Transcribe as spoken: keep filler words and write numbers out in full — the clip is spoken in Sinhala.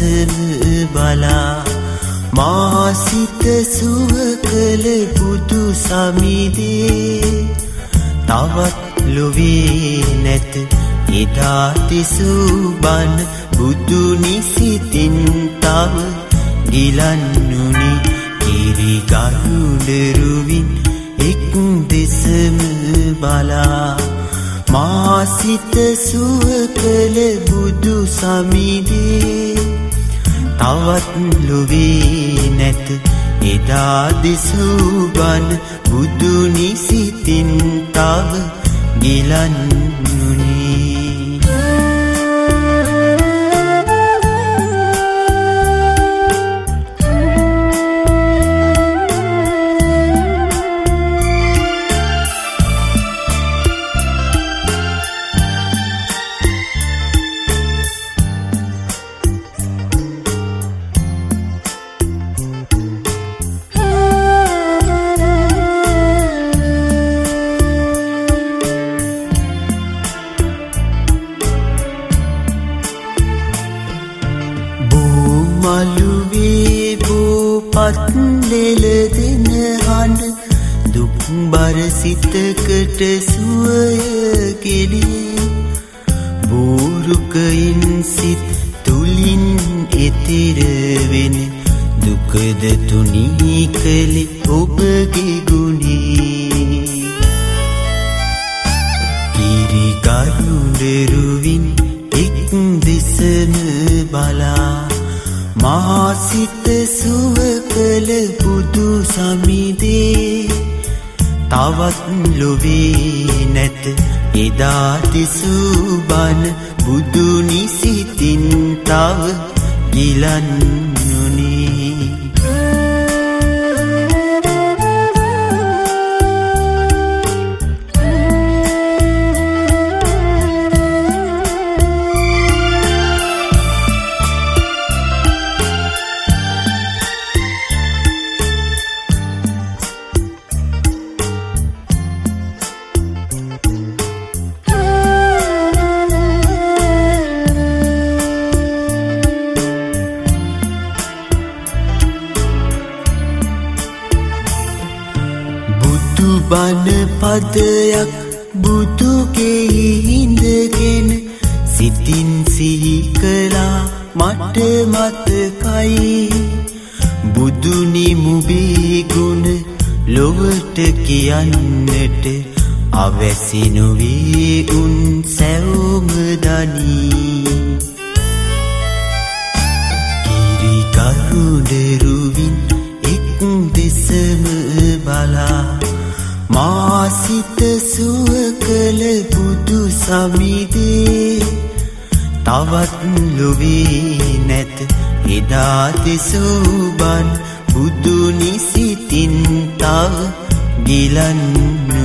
දෙසම බලා මා සිත සුව කළ බුදු සමිදේ තවත් ලොවේ නැත එදා තිසූ බණ බුදු නිසිතින් තව ගිලන්නුනි කිරි ගරුඬරුවින් එක් දෙසම බලා මා සිත සුව කළ බුදු සමිදේ තවත් ලොවේ නැත එදා දෙසූ බණ බුදු නිසිතින් තව ගිලන්නුනි මලුවේ බෝපත් ලෙල දෙන හඬ දුක් බර සිතකට සුවය ගෙලී බෝරුකයින් සිත් තුලින් එතෙර වෙන දුකද තුනී කළේ ඔබගේ ගුණේ කිරි ගරුඬරුවින් එක් දෙසම බලා මා සිත සුව කළ බුදු සමිදේ තවත් ලොවේ නැත එදා තිසූ බණ බුදු නිසිතින් තව ගිලන්නුනි බණ පදයක් බුදුගේ ඉඳගෙන සිතින් සිහි කළා මට මතකයි බුදුනි මුබේ ගුණ ලොවට කියන්නට අවැසි නොවේ උන් සැවොම දනී කිරි ගරුඬරුවින් එක් දෙසම බලා මා සිත සුව කළ බුදු සමිදේ තවත් ලොවේ නැත එදා දෙසූ බණ බුදු නිසිතින් තව ගිලන්නුනි